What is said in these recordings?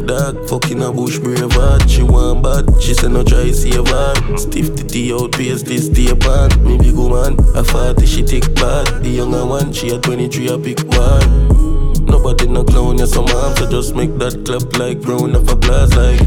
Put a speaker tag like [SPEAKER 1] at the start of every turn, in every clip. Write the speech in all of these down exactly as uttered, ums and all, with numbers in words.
[SPEAKER 1] dog, fucking a bush brave heart. She want bad, she say no try save her. Stiff titty out, pace this stay pan. Me big woman, a forty she take bad. The younger one, she a twenty-three, a pick one. Nobody no clown, yeah, some arm, so just make that clap like round of applause like.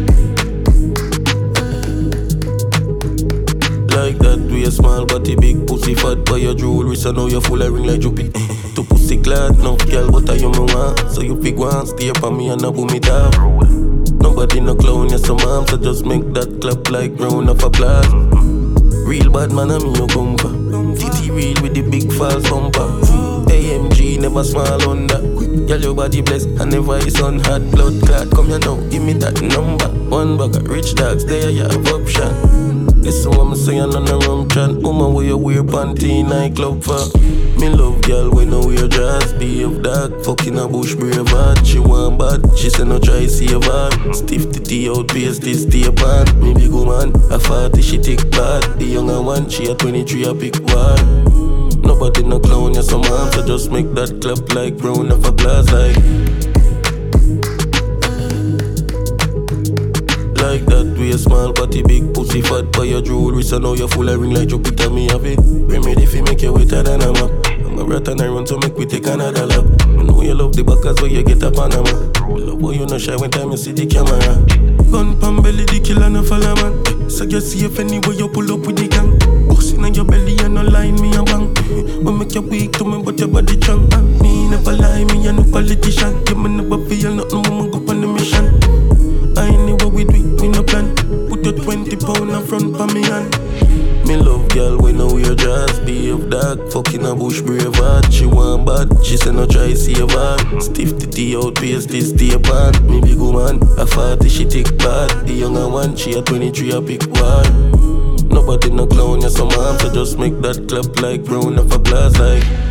[SPEAKER 1] Like that, we a small body, big pussy, fat by your jewelry, so now you full of ring like Juppy. To pussy clad, no girl, what are you me want? So you pick one, stay up on me and I boom it up. Nobody no clown, yeah, some arm, so just make that clap like round of applause. Real bad man, I'm your bumper. T T real with the big false bumper. A M G never smile under. Girl, your body blessed, and never is on hot blood clot. Come here now, give me that number. One bag of rich dogs, there you have option. Listen what I'm saying on the rum chat. Woman, where you wear panty nightclub for? Me love girl when no wear dress. Behave dog, fucking a bush brave heart. She want bad, she say no try save her. Stiff titty out, pace this stay pan. Me big woman, a forty she take bad. The younger one, she a twenty-three, a pick one. Nobody no clown, yeah, some arm, so just make that clap like round of applause like. Like that, we a small body, big pussy, fat by your jewelry, so now you full of ring like Jupiter, me have it. Remedy fi make you wetter than a map. I'm a rat and I run, so make we take another lap. I know you love the backers where you get up on a man. Love how you no shy when time you see the camera. Gun pan belly, the killer no follow man. So you see if anywhere you pull up with the gang. Bustin' on your belly and no line me a bang. When make you weak to me but your body strong. uh, Me never lie, me a no politician. You me never feel nothing when me go on the mission. I ain't what we do it, me no plan. Put your twenty pound in front for me hand. Me love girl when no wear dress. Behave dog, fucking a bush brave heart. She want bad, she say no try save her. Stiff titty out, pace this stay pan. Me big woman, a forty she take bad. The younger one, she a twenty-three, a pick one. Nobody no clown, yeah, some arm, so just make that clap like round of applause like.